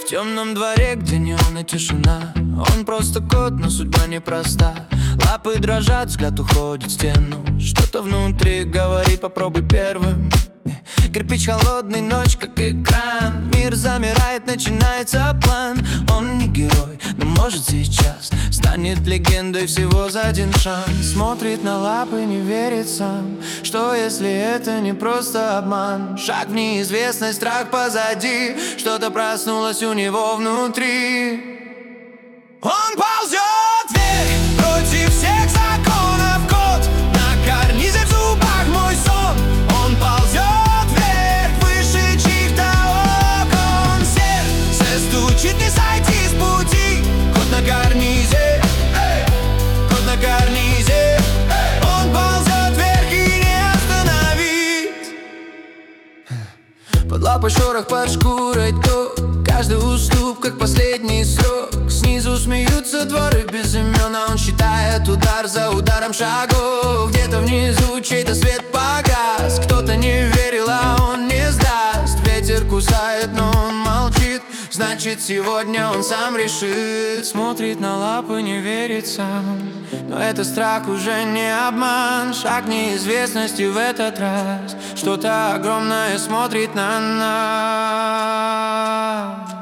темном дворе, где неон и тишина. Он просто кот, но судьба непроста. Лапы дрожат, взгляд уходит в стену. Что-то внутри говорит: попробуй первым. Кирпич холодный, ночь как экран. Мир замирает, начинается план. Он не герой, но может сейчас станет легендой всего за один шанс. Смотрит на лапы, не верит сам. Что если это не просто обман? Шаг в неизвестность, страх позади. Что-то проснулось у него внутри. Он ползет вверх против всех законов. Кот на карнизе, в зубах мой сон. Он ползет вверх выше чьих-то окон. Сердце стучит, не сойти с пути. Кот на карнизе, кот на карнизе. Он ползет вверх и не остановить. Под лапой шорох, под шкурой то. Каждый уступ, как последний срок. Снизу смеются дворы без имен, а он считает удар за ударом шагов. Где-то внизу чей-то свет погас. Кто-то не верил, а он не сдаст. Ветер кусает, но он молчит. Значит, сегодня он сам решит. Смотрит на лапы, не верит сам. Но это страх уже не обман. Шаг неизвестности в этот раз. Что-то огромное смотрит на нас.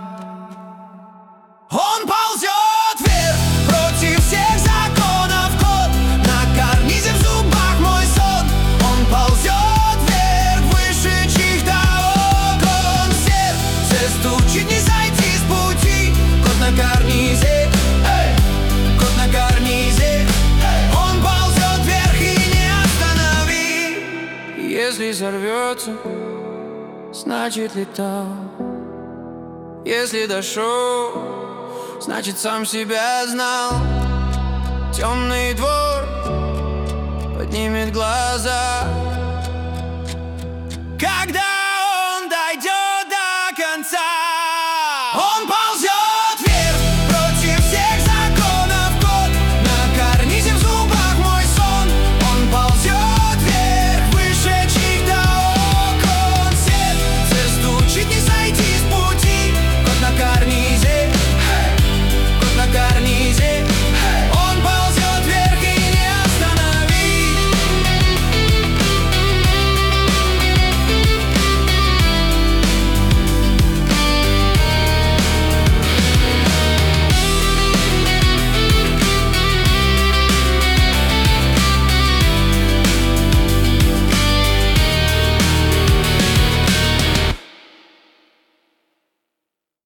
Он ползет вверх против всех законов. Кот на карнизе, в зубах мой сон. Он ползет вверх выше чьих-то окон. Сердце стучит, не сойти с пути. Кот на карнизе, кот на карнизе. Он ползет вверх и не остановить. Если взорвется, значит летал. Если дошел, значит сам себя знал. Темный двор поднимет глаза.